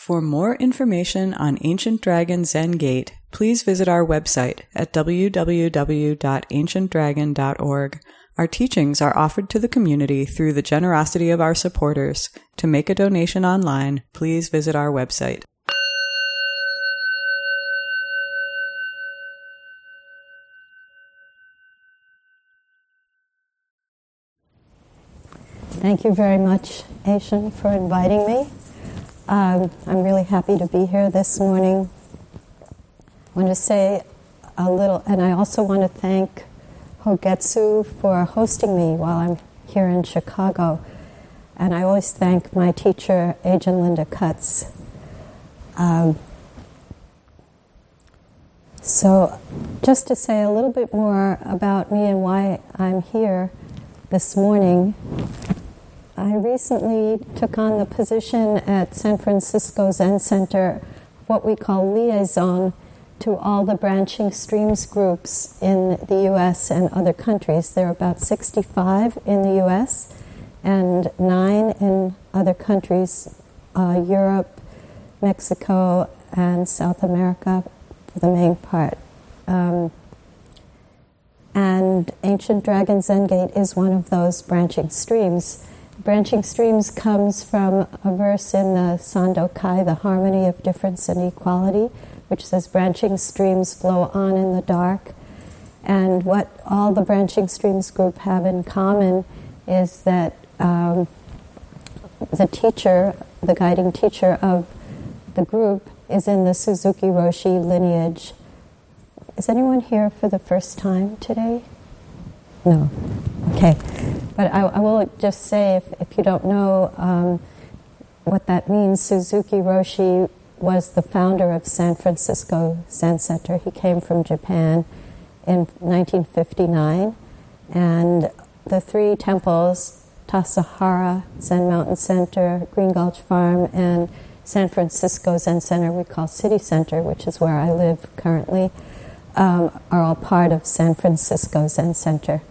For more information on Ancient Dragon Zen Gate, please visit our website at www.ancientdragon.org. Our teachings are offered to the community through the generosity of our supporters. To make a donation online, please visit our website. Thank you very much, Aishin, for inviting me. I'm really happy to be here this morning. I want to say a little, and I also want to thank Hogetsu for hosting me while I'm here in Chicago. And I always thank my teacher, Ajahn Linda Cutts. So just to say a little bit more about me and why I'm here this morning, I recently took on the position at San Francisco Zen Center, what we call liaison to all the branching streams groups in the U.S. and other countries. There are about 65 in the U.S. and 9 in other countries, Europe, Mexico, and South America for the main part. And Ancient Dragon Zen Gate is one of those branching streams. Branching streams comes from a verse in the Sandokai, the Harmony of Difference and Equality, which says branching streams flow on in the dark. And what all the branching streams group have in common is that the teacher, the guiding teacher of the group, is in the Suzuki Roshi lineage. Is anyone here for the first time today? No. Okay. But I will just say, if you don't know what that means, Suzuki Roshi was the founder of San Francisco Zen Center. He came from Japan in 1959. And the 3 temples, Tassajara Zen Mountain Center, Green Gulch Farm, and San Francisco Zen Center, we call City Center, which is where I live currently, are all part of San Francisco Zen Center.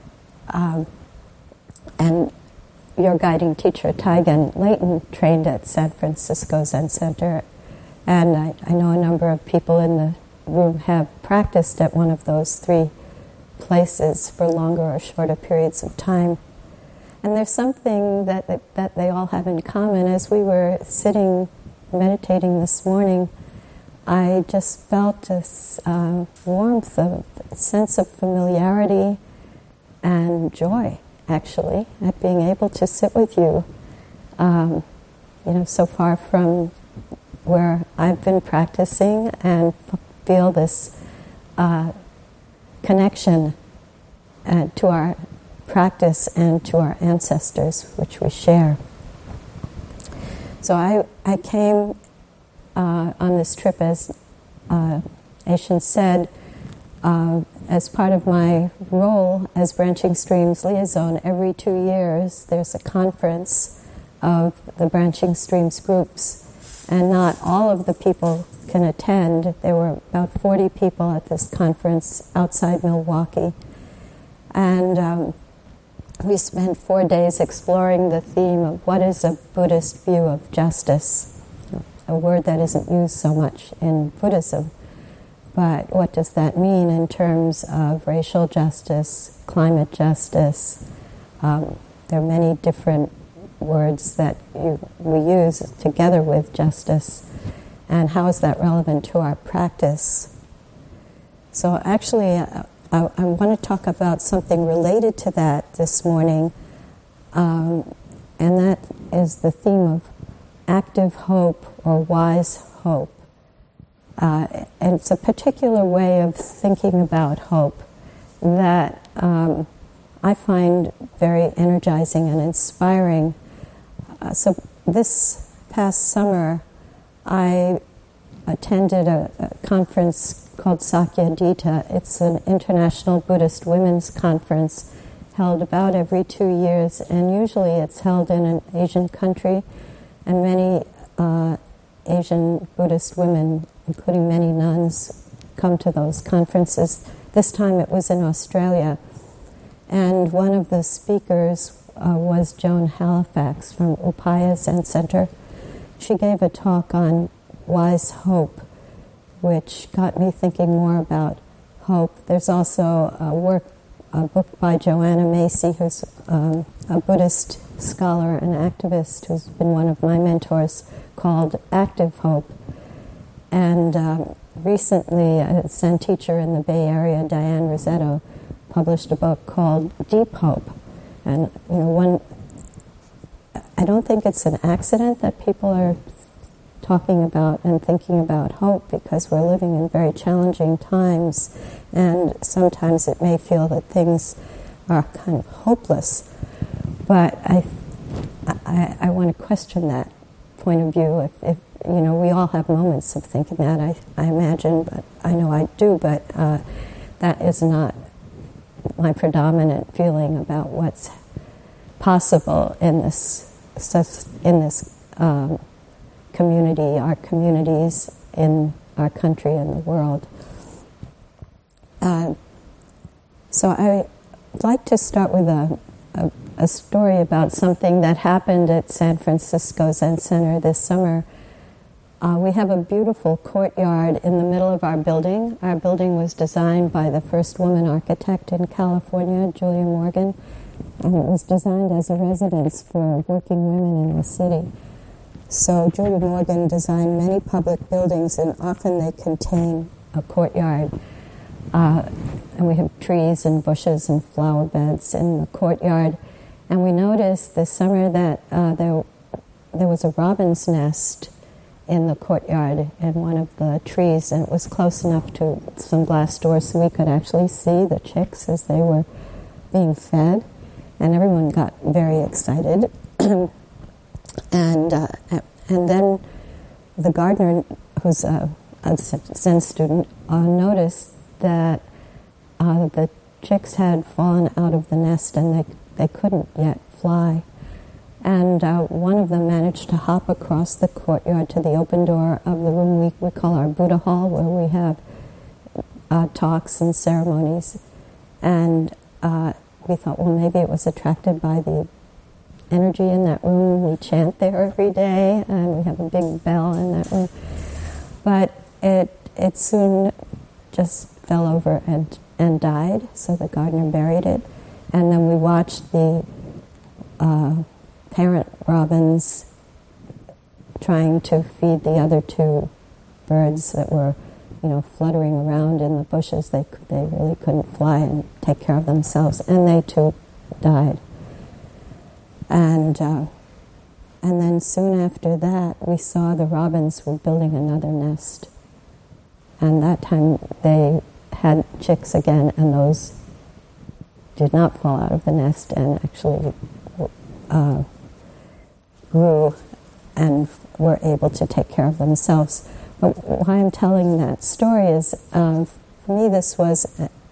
And your guiding teacher, Taigen Layton, trained at San Francisco Zen Center. And I know a number of people in the room have practiced at one of those 3 places for longer or shorter periods of time. And there's something that they all have in common. As we were sitting meditating this morning, I just felt this warmth, a sense of familiarity and joy, actually, at being able to sit with you, so far from where I've been practicing, and feel this connection to our practice and to our ancestors, which we share. So I came on this trip, as Aishin said, as part of my role as Branching Streams Liaison. Every 2 years there's a conference of the Branching Streams groups, and not all of the people can attend. There were about 40 people at this conference outside Milwaukee, and we spent 4 days exploring the theme of what is a Buddhist view of justice, a word that isn't used so much in Buddhism. But what does that mean in terms of racial justice, climate justice? There are many different words that we use together with justice. And how is that relevant to our practice? So actually, I want to talk about something related to that this morning. And that is the theme of active hope or wise hope. And it's a particular way of thinking about hope that I find very energizing and inspiring. So this past summer, I attended a conference called Sakyadhita. It's an international Buddhist women's conference held about every 2 years, and usually it's held in an Asian country, and many Asian Buddhist women, including many nuns, come to those conferences. This time it was in Australia, and one of the speakers was Joan Halifax from Upaya Zen Center, she gave a talk on wise hope, which got me thinking more about hope. There's also a book by Joanna Macy, who's a Buddhist scholar and activist who's been one of my mentors, called Active Hope. And recently, a Zen teacher in the Bay Area, Diane Rossetto, published a book called Deep Hope. And I don't think it's an accident that people are talking about and thinking about hope, because we're living in very challenging times, and sometimes it may feel that things are kind of hopeless. But I want to question that point of view. If we all have moments of thinking that, I imagine, but I know I do, but that is not my predominant feeling about what's possible in this community, our communities in our country and the world. So I'd like to start with a story about something that happened at San Francisco Zen Center this summer. We have a beautiful courtyard in the middle of our building. Our building was designed by the first woman architect in California, Julia Morgan, and it was designed as a residence for working women in the city. So Julia Morgan designed many public buildings, and often they contain a courtyard. And we have trees and bushes and flower beds in the courtyard. And we noticed this summer that there was a robin's nest in the courtyard in one of the trees, and it was close enough to some glass doors so we could actually see the chicks as they were being fed. And everyone got very excited. And then the gardener, who's a Zen student, noticed that the chicks had fallen out of the nest and they couldn't yet fly. And one of them managed to hop across the courtyard to the open door of the room we call our Buddha Hall, where we have talks and ceremonies. And we thought, well, maybe it was attracted by the energy in that room. We chant there every day, and we have a big bell in that room. But it soon just fell over and died, so the gardener buried it. And then we watched the parent robins trying to feed the other two birds that were, fluttering around in the bushes. They really couldn't fly and take care of themselves, and they too died. And then soon after that, we saw the robins were building another nest. And that time they had chicks again, and those did not fall out of the nest and actually grew and were able to take care of themselves. But why I'm telling that story is, for me, this was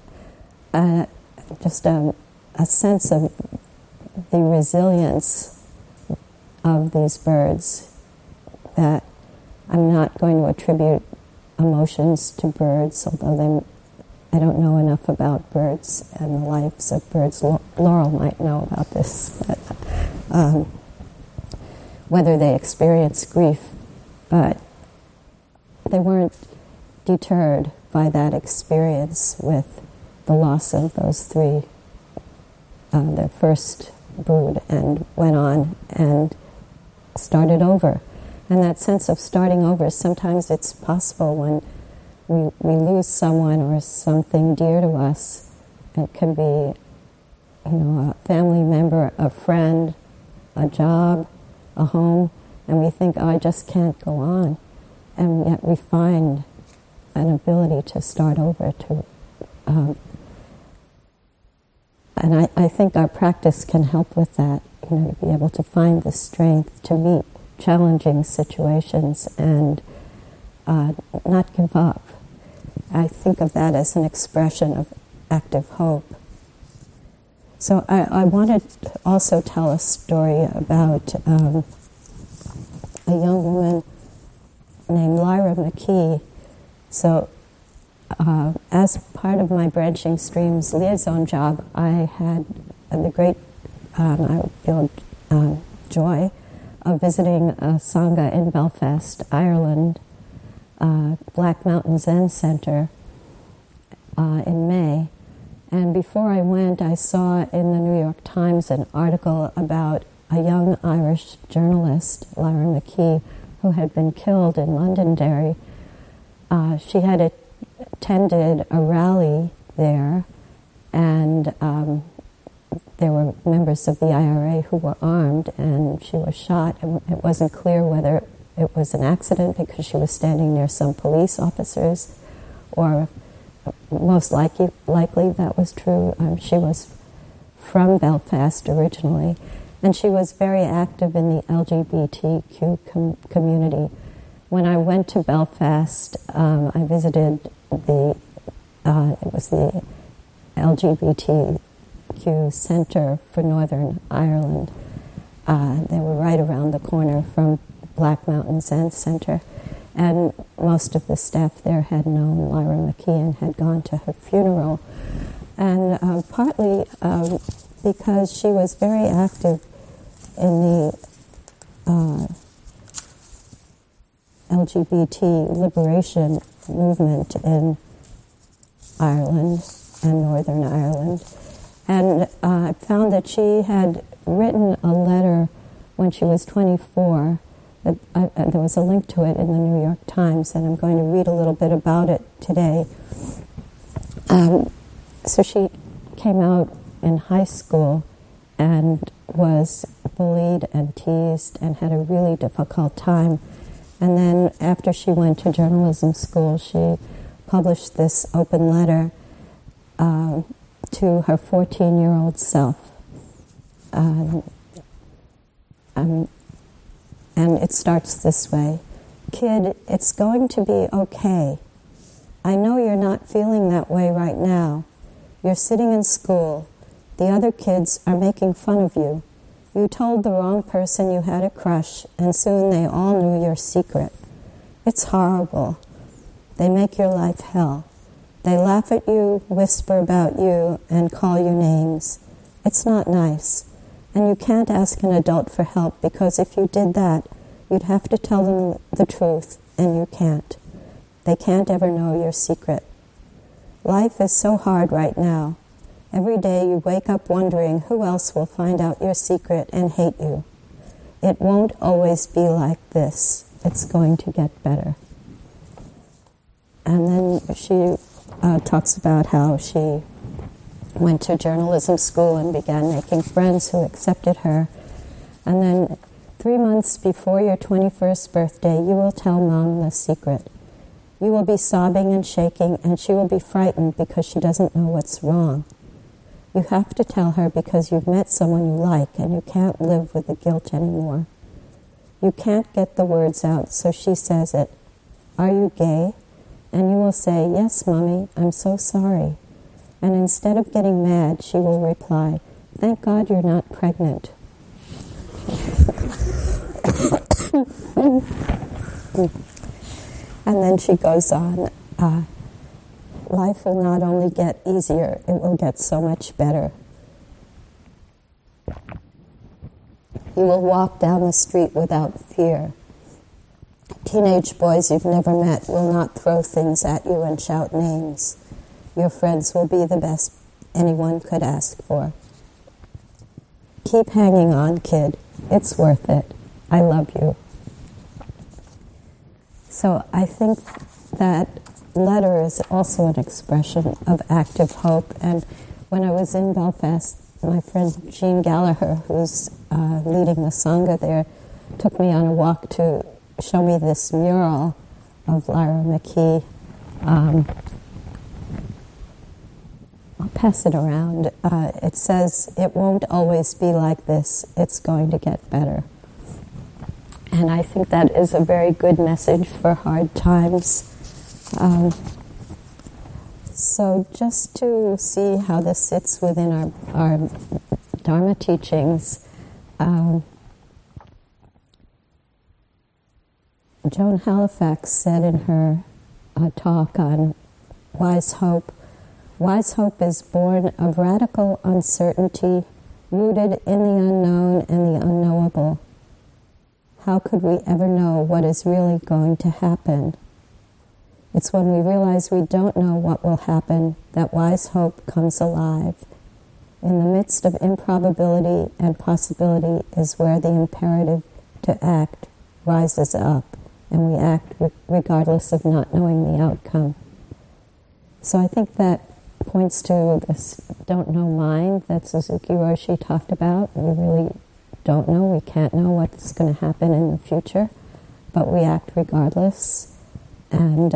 just a sense of the resilience of these birds, that I'm not going to attribute emotions to birds, although I don't know enough about birds and the lives of birds. Laurel might know about this, but, whether they experience grief, but they weren't deterred by that experience with the loss of those three, their first brood, and went on and started over. And that sense of starting over, sometimes it's possible when we lose someone or something dear to us. It can be, a family member, a friend, a job, a home, and we think, I just can't go on. And yet we find an ability to start over, and I think our practice can help with that, to be able to find the strength to meet challenging situations and not give up. I think of that as an expression of active hope. So I wanted to also tell a story about a young woman named Lyra McKee. So as part of my Branching Streams liaison job, I had the great, I feel joy of visiting a Sangha in Belfast, Ireland, Black Mountain Zen Center, in May. And before I went, I saw in the New York Times an article about a young Irish journalist, Lyra McKee, who had been killed in Londonderry. She had attended a rally there, and there were members of the IRA who were armed, and she was shot. And it wasn't clear whether it was an accident because she was standing near some police officers, or most likely that was true. She was from Belfast originally, and she was very active in the LGBTQ community. When I went to Belfast, I visited it was the LGBTQ Centre for Northern Ireland. They were right around the corner from Black Mountain Zen Center. And most of the staff there had known Lyra McKee and had gone to her funeral. And partly because she was very active in the LGBT liberation movement in Ireland and Northern Ireland. And I found that she had written a letter when she was 24. There was a link to it in the New York Times, and I'm going to read a little bit about it today. So she came out in high school and was bullied and teased and had a really difficult time. And then after she went to journalism school, she published this open letter to her 14-year-old self. And it starts this way. Kid, it's going to be okay. I know you're not feeling that way right now. You're sitting in school. The other kids are making fun of you. You told the wrong person you had a crush, and soon they all knew your secret. It's horrible. They make your life hell. They laugh at you, whisper about you, and call you names. It's not nice. And you can't ask an adult for help, because if you did that, you'd have to tell them the truth, and you can't. They can't ever know your secret. Life is so hard right now. Every day you wake up wondering who else will find out your secret and hate you. It won't always be like this. It's going to get better. And then she talks about how she went to journalism school and began making friends who accepted her. And then 3 months before your 21st birthday, you will tell Mom the secret. You will be sobbing and shaking, and she will be frightened because she doesn't know what's wrong. You have to tell her because you've met someone you like, and you can't live with the guilt anymore. You can't get the words out, so she says it. Are you gay? And you will say, yes, Mommy, I'm so sorry. And instead of getting mad, she will reply, thank God you're not pregnant. And then she goes on, life will not only get easier, it will get so much better. You will walk down the street without fear. Teenage boys you've never met will not throw things at you and shout names. Your friends will be the best anyone could ask for. Keep hanging on, kid. It's worth it. I love you. So I think that letter is also an expression of active hope. And when I was in Belfast, my friend Jean Gallagher, who's leading the Sangha there, took me on a walk to show me this mural of Lyra McKee. I'll pass it around. It says, it won't always be like this. It's going to get better. And I think that is a very good message for hard times. So just to see how this sits within our Dharma teachings, Joan Halifax said in her talk on Wise Hope is born of radical uncertainty, rooted in the unknown and the unknowable. how could we ever know what is really going to happen? It's when we realize we don't know what will happen that wise hope comes alive. In the midst of improbability and possibility is where the imperative to act rises up, and we act regardless of not knowing the outcome. So I think that points to this don't know mind that Suzuki Roshi talked about. We really don't know, we can't know what's going to happen in the future, but we act regardless. And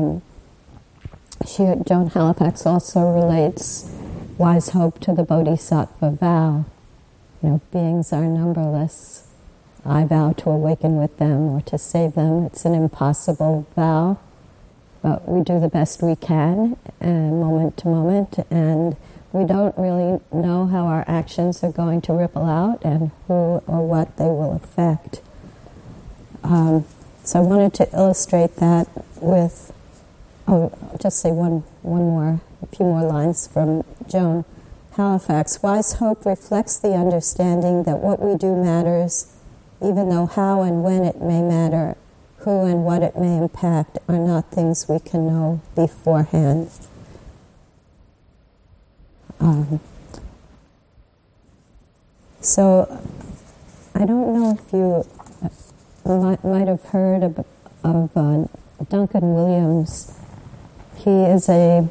Joan Halifax also relates wise hope to the Bodhisattva vow. Beings are numberless. I vow to awaken with them or to save them. It's an impossible vow, but we do the best we can, moment to moment, and we don't really know how our actions are going to ripple out and who or what they will affect. So I wanted to illustrate that with, I'll just say a few more lines from Joan Halifax. Wise hope reflects the understanding that what we do matters, even though how and when it may matter, who and what it may impact are not things we can know beforehand. So I don't know if you might have heard of Duncan Williams. He is a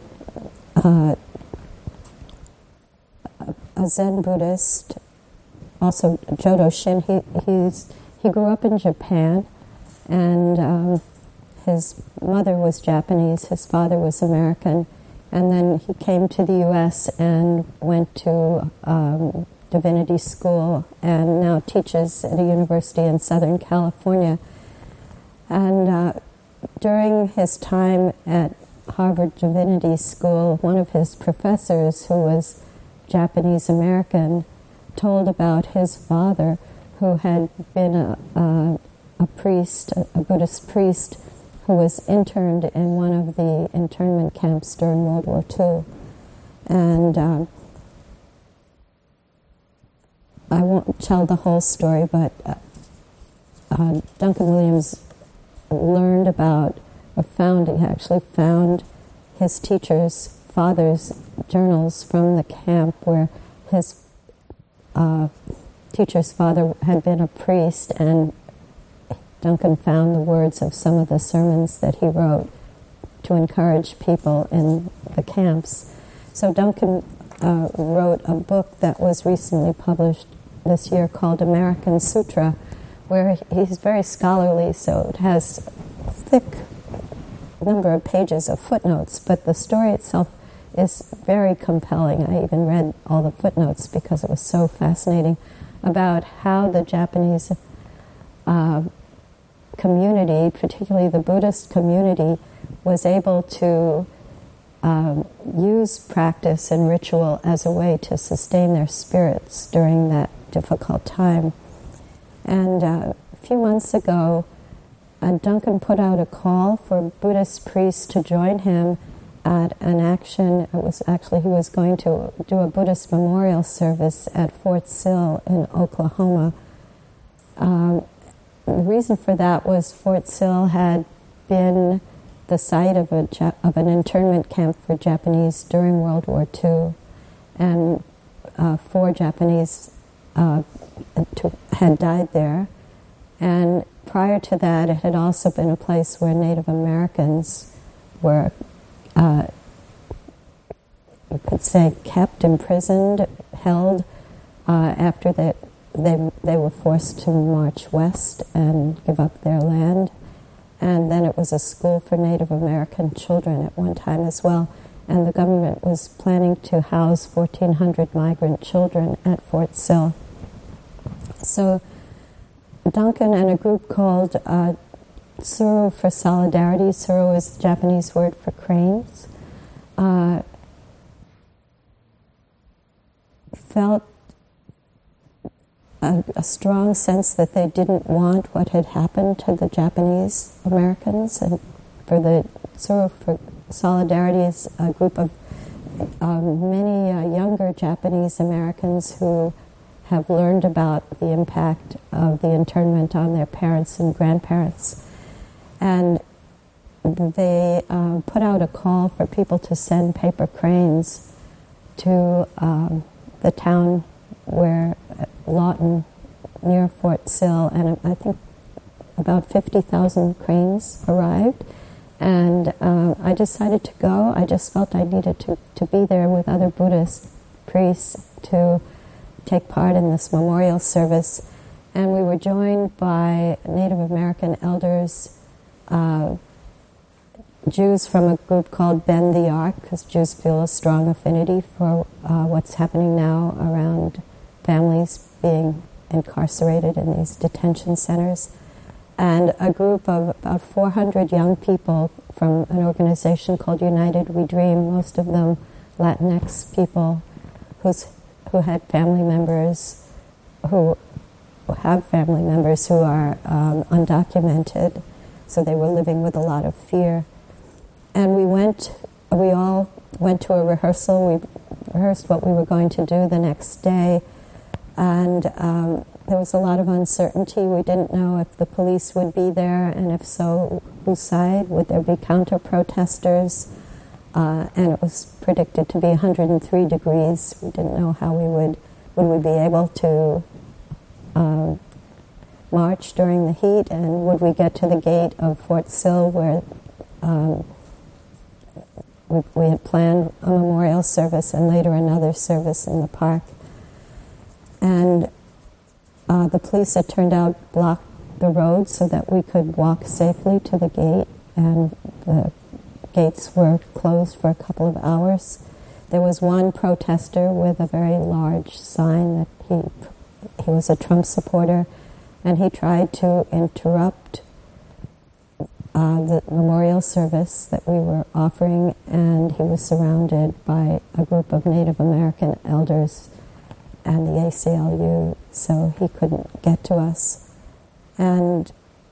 Zen Buddhist, also Jodo Shin. He grew up in Japan, and his mother was Japanese, his father was American, and then he came to the U.S. and went to divinity school and now teaches at a university in Southern California. And during his time at Harvard Divinity School, one of his professors, who was Japanese American, told about his father, who had been a priest, a Buddhist priest, who was interned in one of the internment camps during World War II. And I won't tell the whole story, but Duncan Williams learned about, he actually found his teacher's father's journals from the camp, where his teacher's father had been a priest, and Duncan found the words of some of the sermons that he wrote to encourage people in the camps. So Duncan wrote a book that was recently published this year called American Sutra, where he's very scholarly, so it has a thick number of pages of footnotes, but the story itself is very compelling. I even read all the footnotes because it was so fascinating about how the Japanese community, particularly the Buddhist community, was able to use practice and ritual as a way to sustain their spirits during that difficult time. And a few months ago, Duncan put out a call for Buddhist priests to join him at an action. It was actually, he was going to do a Buddhist memorial service at Fort Sill in Oklahoma. The reason for that was Fort Sill had been the site of an internment camp for Japanese during World War II, and 4 Japanese had died there. And prior to that, it had also been a place where Native Americans were, you could say, kept, imprisoned, held after they were forced to march west and give up their land. And then it was a school for Native American children at one time as well. And the government was planning to house 1,400 migrant children at Fort Sill. So Duncan and a group called Tsuru for Solidarity, Tsuru is the Japanese word for cranes, felt a strong sense that they didn't want what had happened to the Japanese Americans. And for the Tsuru for Solidarity is a group of many younger Japanese Americans who have learned about the impact of the internment on their parents and grandparents. And they put out a call for people to send paper cranes to the town where Lawton, near Fort Sill, and I think about 50,000 cranes arrived. And I decided to go. I just felt I needed to be there with other Buddhist priests to take part in this memorial service. And we were joined by Native American elders, Jews from a group called Bend the Arc, because Jews feel a strong affinity for what's happening now around families being incarcerated in these detention centers, and a group of about 400 young people from an organization called United We Dream, most of them Latinx people who had family members who have family members who are undocumented, so they were living with a lot of fear. And we all went to a rehearsal. We rehearsed what we were going to do the next day, and there was a lot of uncertainty. We didn't know if the police would be there, and if so, whose side? Would there be counter-protesters? And it was predicted to be 103 degrees. We didn't know how would we be able to march during the heat, and would we get to the gate of Fort Sill where we had planned a memorial service and later another service in the park. And the police, it turned out, blocked the road so that we could walk safely to the gate, and the gates were closed for a couple of hours. There was one protester with a very large sign that he was a Trump supporter, and he tried to interrupt the memorial service that we were offering, and he was surrounded by a group of Native American elders and the ACLU, so he couldn't get to us. And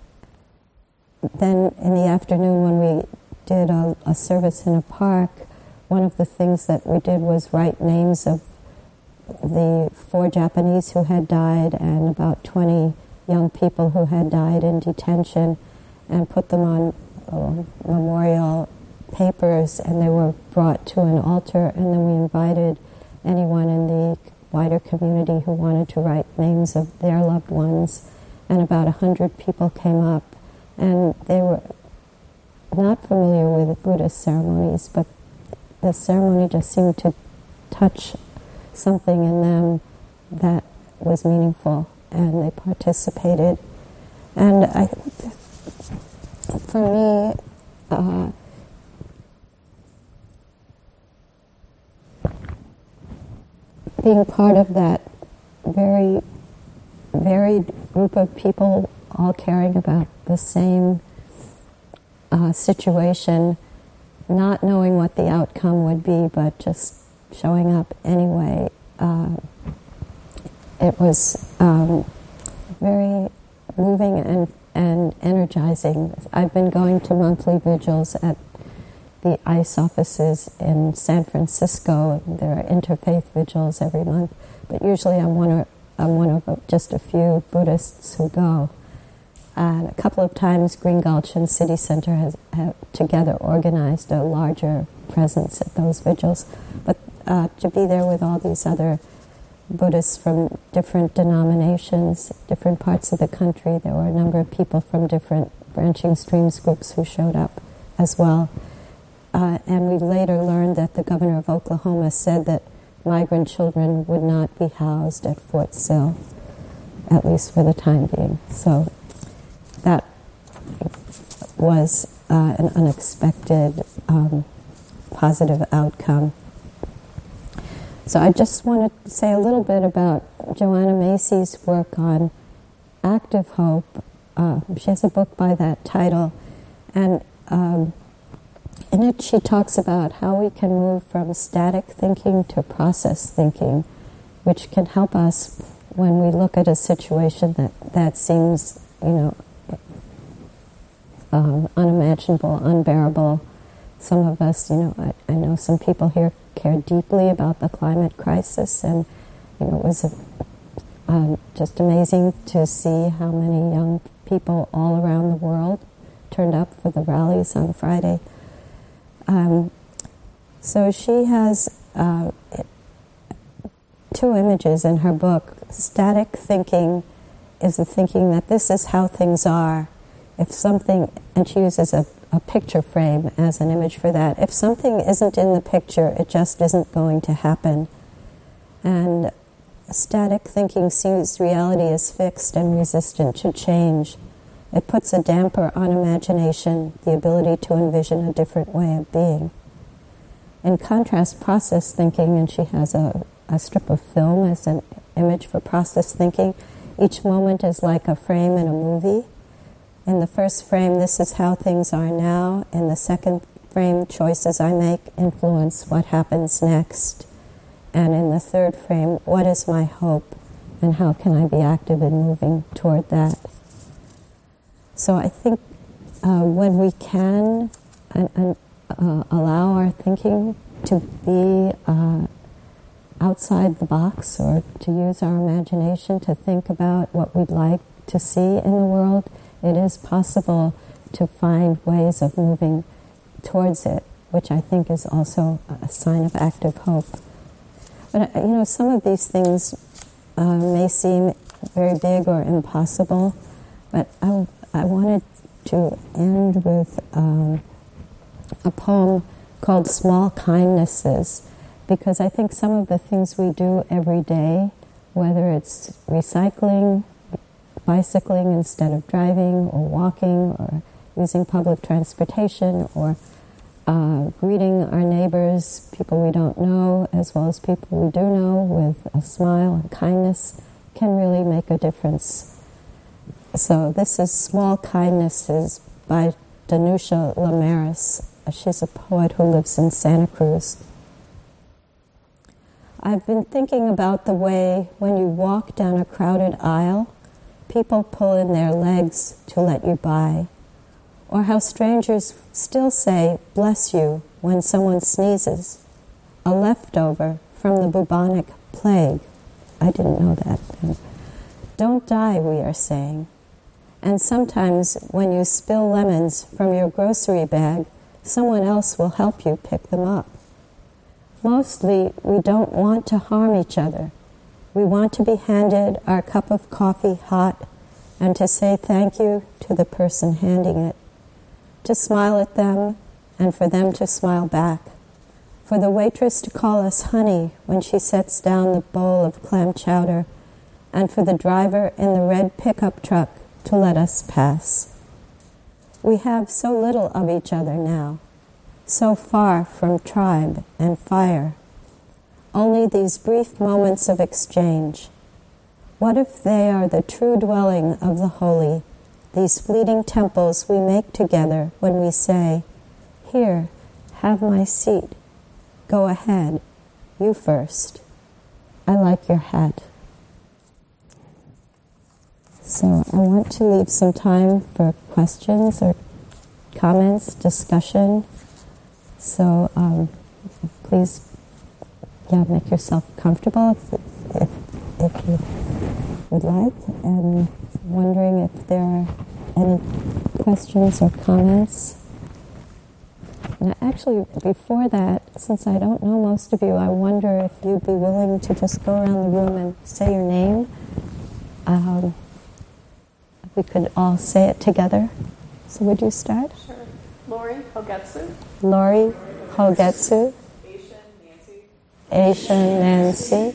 then in the afternoon, when we did a service in a park, one of the things that we did was write names of the 4 Japanese who had died and about 20 young people who had died in detention, and put them on memorial papers, and they were brought to an altar, and then we invited anyone in the wider community who wanted to write names of their loved ones, and about 100 people came up, and they were not familiar with Buddhist ceremonies, but the ceremony just seemed to touch something in them that was meaningful, and they participated. And for me, being part of that very varied group of people all caring about the same situation, not knowing what the outcome would be, but just showing up anyway, it was very moving and energizing. I've been going to monthly vigils at the ICE offices in San Francisco. There are interfaith vigils every month, but usually I'm one of just a few Buddhists who go. And a couple of times Green Gulch and City Center have together organized a larger presence at those vigils. But to be there with all these other Buddhists from different denominations, different parts of the country, there were a number of people from different Branching Streams groups who showed up as well. And we later learned that the governor of Oklahoma said that migrant children would not be housed at Fort Sill, at least for the time being. So that was an unexpected positive outcome. So I just want to say a little bit about Joanna Macy's work on active hope. She has a book by that title, and in it she talks about how we can move from static thinking to process thinking, which can help us when we look at a situation that seems, unimaginable, unbearable. Some of us, I know some people here care deeply about the climate crisis, and it was just amazing to see how many young people all around the world turned up for the rallies on Friday. So she has 2 images in her book. Static thinking is the thinking that this is how things are. If something, and she uses a picture frame as an image for that. If something isn't in the picture, it just isn't going to happen. And static thinking sees reality as fixed and resistant to change. It puts a damper on imagination, the ability to envision a different way of being. In contrast, process thinking, and she has a strip of film as an image for process thinking. Each moment is like a frame in a movie. In the first frame, this is how things are now. In the second frame, choices I make influence what happens next. And in the third frame, what is my hope and how can I be active in moving toward that? So I think when we can allow our thinking to be outside the box, or to use our imagination to think about what we'd like to see in the world, it is possible to find ways of moving towards it, which I think is also a sign of active hope. But, some of these things may seem very big or impossible, but I wanted to end with a poem called Small Kindnesses, because I think some of the things we do every day, whether it's recycling, bicycling instead of driving, or walking, or using public transportation, or greeting our neighbors, people we don't know, as well as people we do know, with a smile and kindness, can really make a difference. So this is Small Kindnesses by Danusha Lamaris. She's a poet who lives in Santa Cruz. I've been thinking about the way when you walk down a crowded aisle, people pull in their legs to let you by, or how strangers still say, "Bless you," when someone sneezes, a leftover from the bubonic plague. I didn't know that. Don't die, we are saying. And sometimes when you spill lemons from your grocery bag, someone else will help you pick them up. Mostly, we don't want to harm each other. We want to be handed our cup of coffee hot and to say thank you to the person handing it, to smile at them and for them to smile back, for the waitress to call us honey when she sets down the bowl of clam chowder, and for the driver in the red pickup truck to let us pass. We have so little of each other now, so far from tribe and fire. Only these brief moments of exchange. What if they are the true dwelling of the holy, these fleeting temples we make together when we say, "Here, have my seat. Go ahead, you first. I like your hat." So I want to leave some time for questions or comments, discussion. So please, make yourself comfortable if you would like. And wondering if there are any questions or comments. And actually, before that, since I don't know most of you, I wonder if you'd be willing to just go around the room and say your name. We could all say it together. So would you start? Sure. Lori Hogetsu. Lori Hogetsu. Aisha Nancy.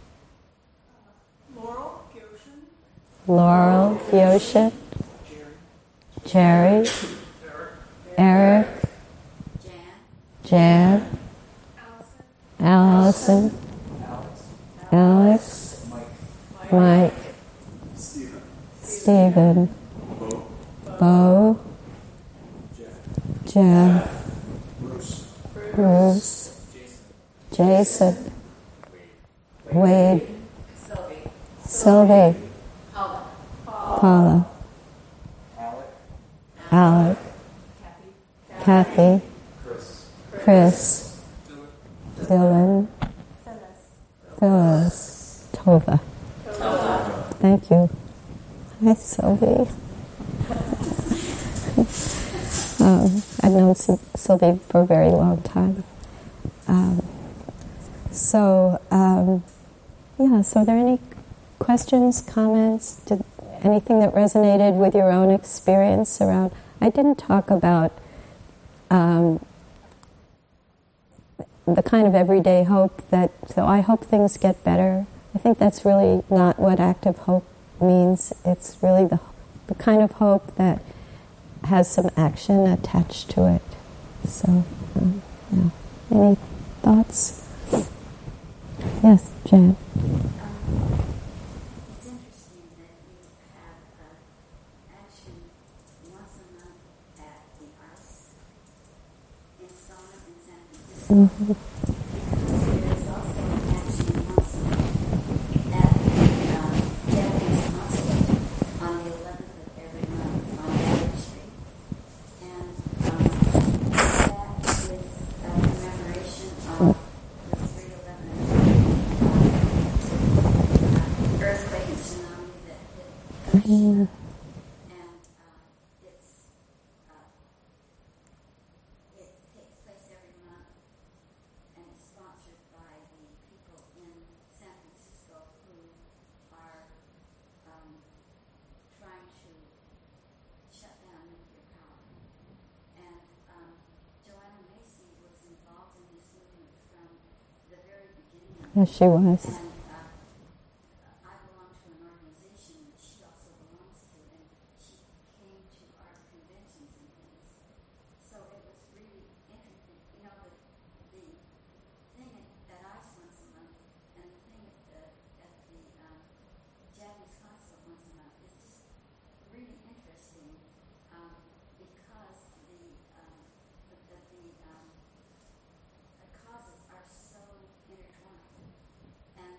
Laurel Gyoshin. Jerry. Eric. Jan. Allison. Alex. Mike. Stephen. Bo. Jeff. Bruce. Jason. Wade. Sylvie. Paula. Alec. Kathy. Chris. Dylan. Phyllis. Tova. thank you. Hi, Sylvie. I've known Sylvie for a very long time. So are there any questions, comments? Anything that resonated with your own experience around? I didn't talk about the kind of everyday hope so I hope things get better. I think that's really not what active hope means. It's really the kind of hope that has some action attached to it. So, any thoughts? Yes, Jan. It's interesting that you have action once a month at the ICE installment in San Francisco. Mm-hmm. Because there is also an action once a month at the Japanese consulate on the 11th of every month on Battery Street. And that is a commemoration of the 3/11 earthquake and tsunami that hit Hiroshima. And it takes place every month and is sponsored by the people in San Francisco who are trying to shut down nuclear power. And Joanna Macy was involved in this movement from the very beginning. Yes, she was. And I belong to an organization that she also belongs to, and she came to our conventions and things. So it was really interesting. You know, the thing at ICE once a month and the thing at the Japanese consulate once a month is just really interesting because the causes are so intertwined. And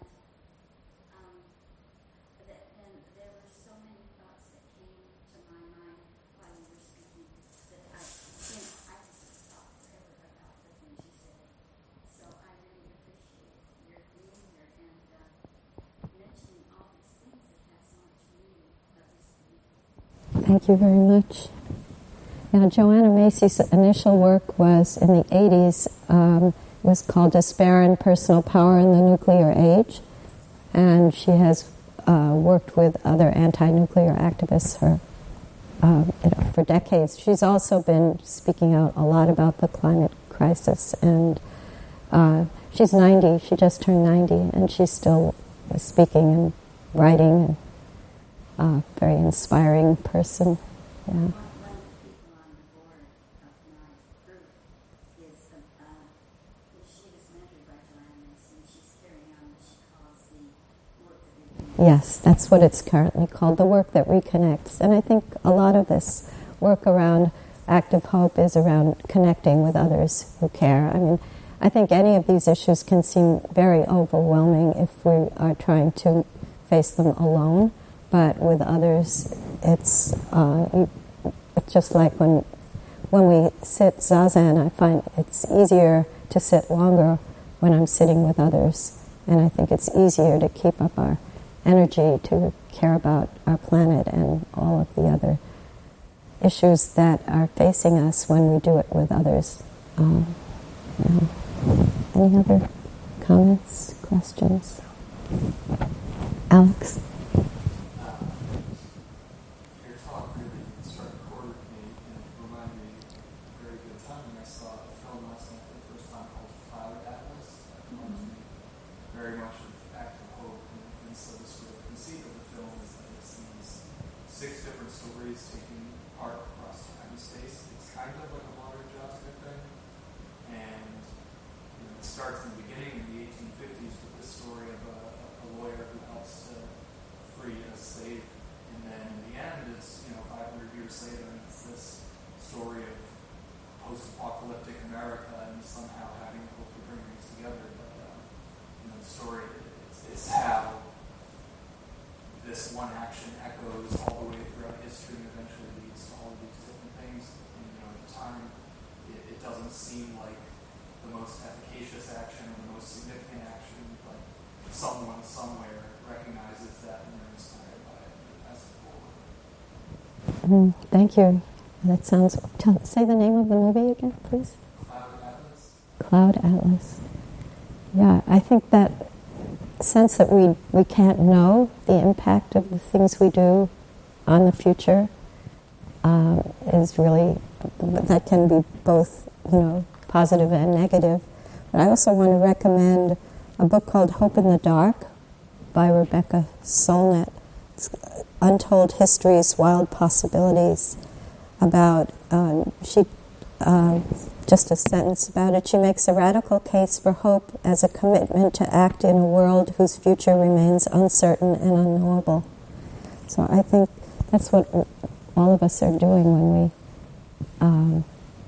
then there were so many thoughts that came to my mind while you were speaking that I just thought forever about the things you said. So I really appreciate your being here and mentioning all these things that have so much meaning of this community. Thank you very much. Now, Joanna Macy's initial work was in the 80s, was called Despair and Personal Power in the Nuclear Age, and she has worked with other anti-nuclear activists for decades. She's also been speaking out a lot about the climate crisis, and she's 90, she just turned 90, and she's still speaking and writing, and very inspiring person. Yeah. One of the people on the board of my group is she was mentored by Joanna Macy, and she's carrying on what she calls the work that we do. Yes, that's what it's currently called, the work that reconnects. And I think a lot of this work around active hope is around connecting with others who care. I mean, I think any of these issues can seem very overwhelming if we are trying to face them alone. But with others, it's just like when we sit zazen, I find it's easier to sit longer when I'm sitting with others. And I think it's easier to keep up our energy to care about our planet and all of the other issues that are facing us when we do it with others. Any other comments, questions? Alex? Your talk really struck a chord with me and reminded me of a very good time when I saw a film last night for the first time called Cloud Atlas. That reminds me very much of active hope. And so the sort of conceit of the film is that it's these 6 different stories taking part across time and space. It's kind of like a modern jazz thing. And it starts in the beginning in the 1850s with the story of a lawyer who helps to free a slave. And then in the end, it's 500 years later, and it's this story of post-apocalyptic America and somehow having hope to bring things together. But the story is how this one action echoes all the way throughout history and eventually leads to all of these different things. And at the time, it doesn't seem like the most efficacious action or the most significant action, but someone somewhere recognizes that and they're inspired Thank you. That sounds... say the name of the movie again, please. Cloud Atlas. Cloud Atlas. Yeah, I think that sense that we can't know the impact of the things we do on the future is really... that can be both, positive and negative. But I also want to recommend a book called Hope in the Dark by Rebecca Solnit. It's Untold Histories, Wild Possibilities, about, just a sentence about it, she makes a radical case for hope as a commitment to act in a world whose future remains uncertain and unknowable. So I think that's what all of us are doing when we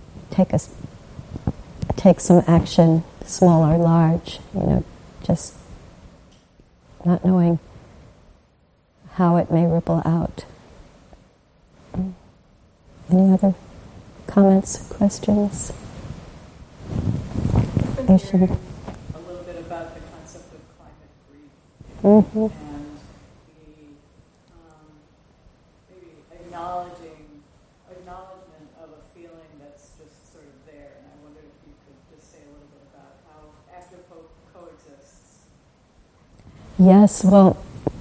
take some action, small or large, just not knowing how it may ripple out. Any other comments, questions? A little bit about the concept of climate grief and the maybe acknowledgement of a feeling that's just sort of there. And I wondered if you could just say a little bit about how afterpoke coexists. Yes, well,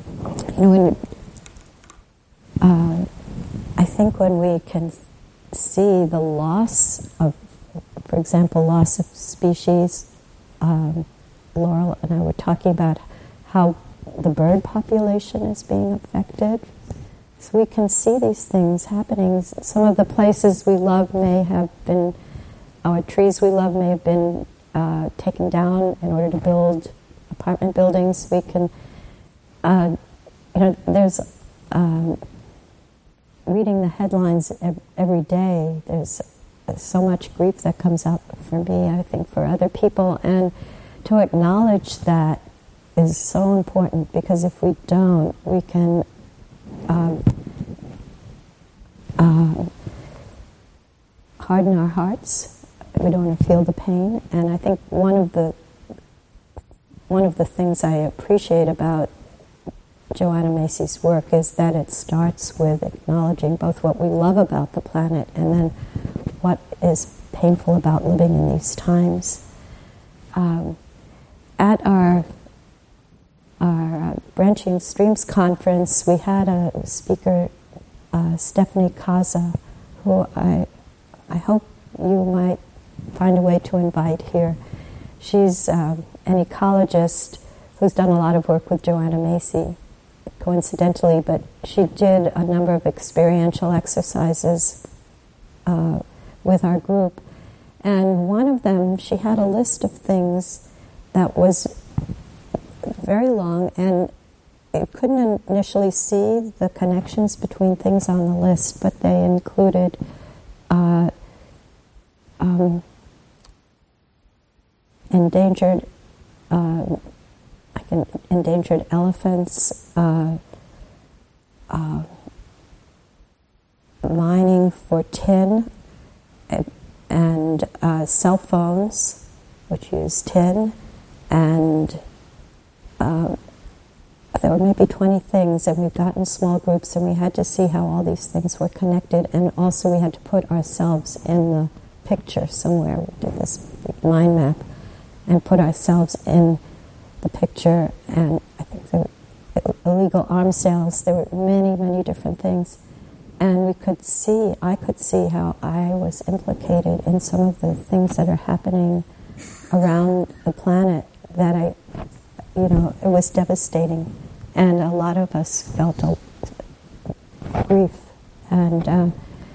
I think when we can see the loss of, for example, loss of species, Laurel and I were talking about how the bird population is being affected. So we can see these things happening. Some of the places we love may have been, our trees we love may have been taken down in order to build apartment buildings. We can, there's reading the headlines every day, there's so much grief that comes up for me, I think for other people, and to acknowledge that is so important, because if we don't, we can harden our hearts. We don't want to feel the pain. And I think one of the things I appreciate about Joanna Macy's work is that it starts with acknowledging both what we love about the planet and then what is painful about living in these times. At our Branching Streams conference, we had a speaker, Stephanie Kaza, who I hope you might find a way to invite here. She's an ecologist who's done a lot of work with Joanna Macy, coincidentally, but she did a number of experiential exercises with our group. And one of them, she had a list of things that was very long, and you couldn't initially see the connections between things on the list, but they included endangered elephants, mining for tin, and cell phones, which use tin, and there were maybe 20 things, and we got in small groups, and we had to see how all these things were connected, and also we had to put ourselves in the picture somewhere. We did this mind map and put ourselves in the picture, and I think there were illegal arms sales, there were many, many different things. And I could see how I was implicated in some of the things that are happening around the planet that it was devastating. And a lot of us felt grief. And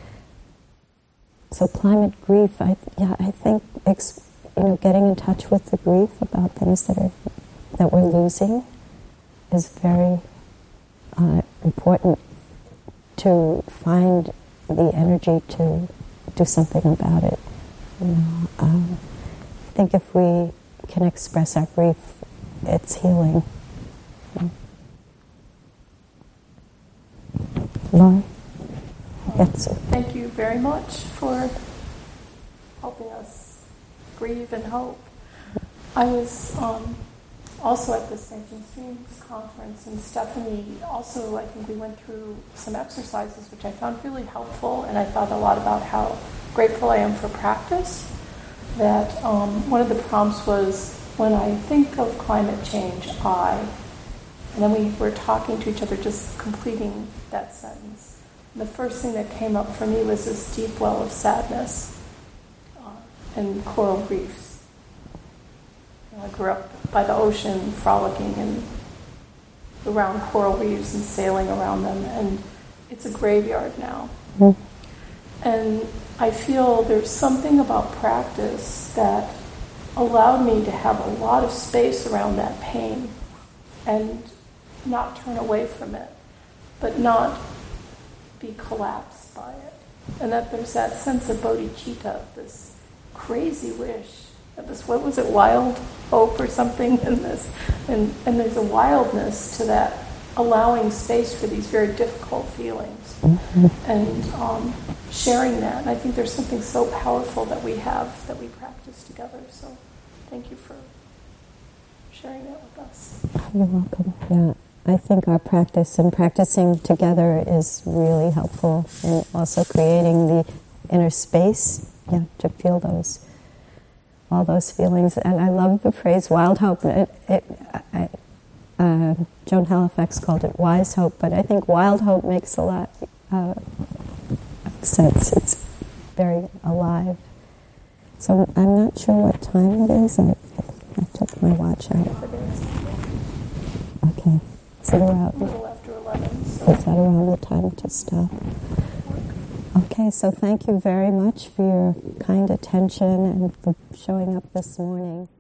so climate grief, I think, getting in touch with the grief about things that we're losing is very important, to find the energy to do something about it. I think if we can express our grief, it's healing. Laurie? Yes. Thank you very much for helping us grieve and hope. I was also at the Sanctum Streams conference, and Stephanie also, I think we went through some exercises which I found really helpful, and I thought a lot about how grateful I am for practice. That one of the prompts was, when I think of climate change, and then we were talking to each other, just completing that sentence. And the first thing that came up for me was this deep well of sadness and coral reefs. I grew up by the ocean, frolicking and around coral reefs and sailing around them, and it's a graveyard now. Mm-hmm. And I feel there's something about practice that allowed me to have a lot of space around that pain and not turn away from it, but not be collapsed by it. And that there's that sense of bodhicitta, this crazy wish, this, what was it, wild hope or something in this, and there's a wildness to that, allowing space for these very difficult feelings, and sharing that. And I think there's something so powerful that we have, that we practice together. So thank you for sharing that with us. You're welcome. Yeah, I think our practice and practicing together is really helpful in also creating the inner space, to feel all those feelings. And I love the phrase wild hope. Joan Halifax called it wise hope, but I think wild hope makes a lot of sense. It's very alive. So I'm not sure what time it is. I took my watch out. Okay. Is it around? A little after 11. So. Is that around the time to stop? Okay, so thank you very much for your kind attention and for showing up this morning.